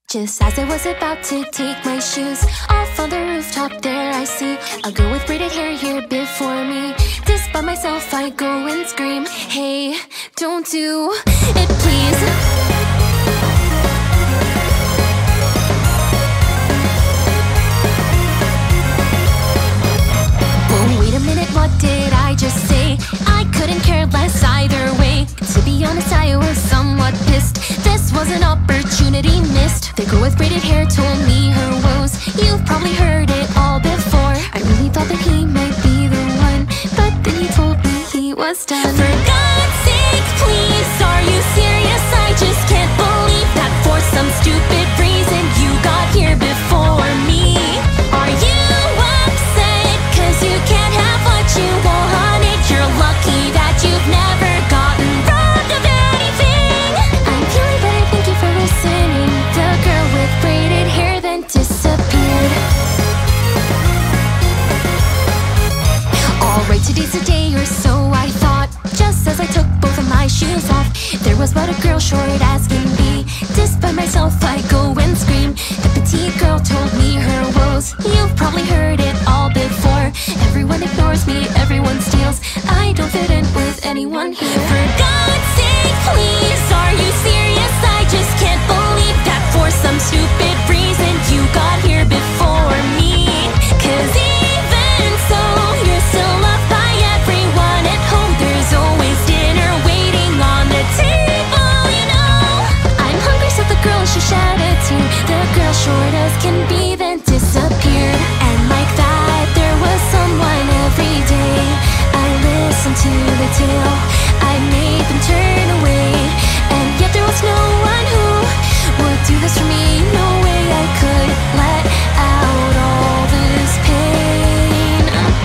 Just as I was about to take my shoes off on the rooftop, there I see a girl with braided hair here before me. Just by myself I go and scream, hey, don't do it please. Well, wait a minute, what did I just say? I couldn't care less either way. To be honest, I was somewhat pissed. This was an opportunity missed. The girl with braided hair told me her woes. You've probably heard it all before. I really thought that he might be the one, but then he told me he was done. For God's sake, please, are you serious? I just can't believe that for some stupid reason you got here before me. Are you upset cause you can't have what you wanted? You're lucky that you've never gotten robbed of anything. I'm feeling better, thank you for listening. The girl with braided hair then disappeared. Alright, today's the day or so I thought. Just as I took both of my shoes off, there was but a girl short as can be. Just by myself I go and scream. The petite girl told me her woes. You've probably heard it all before. Everyone ignores me, everyone steals. I don't fit in with anyone here. For God's sake, please, are you serious? I just can't believe that for some stupid reason you got here before me. Cause even so, you're still loved by everyone at home. There's always dinner waiting on the table, you know. I'm hungry, so the girl, she shed a tear. The girl short as can be then disappeared. And like that, there was someone every day. I listened to the tale, I made them turn away. And yet there was no one who would do this for me. No way I could let out all this pain.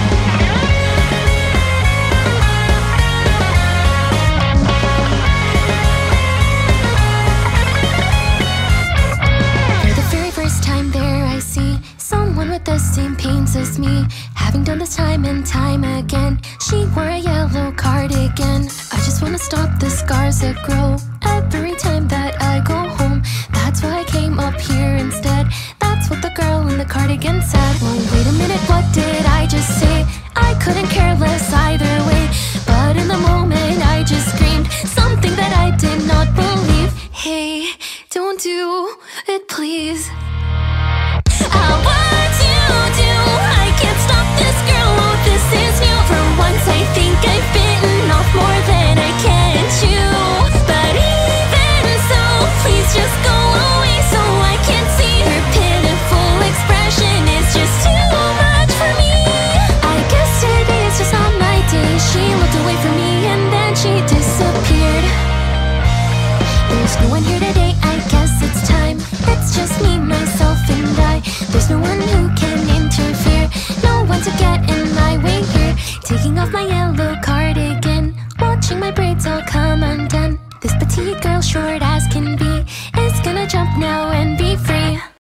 For the very first time there I see someone with the same pains as me. Having done this time and time again, she wore a yellow cardigan. I just wanna stop the scars that grow every time that I go home. That's why I came up here instead. That's what the girl in the cardigan said. Well, wait a minute, what did I just say? I couldn't care less either way. But in the moment I just screamed something that I did not believe. Hey, don't do it please. I want to do, I can't stop this girl, oh this is new. For once I think I've bitten off more than I can chew. But even so, please just go away so I can see her pitiful expression. Is just too much for me. I guess today is just not my day. She looked away from me and then she disappeared. There's no one here today, I guess it's time. It's just me, myself and I. There's no one who can interfere, no one to get in my way here. Taking off my yellow cardigan, watching my braids all come undone. This petite girl, short as can be, is gonna jump now and be free.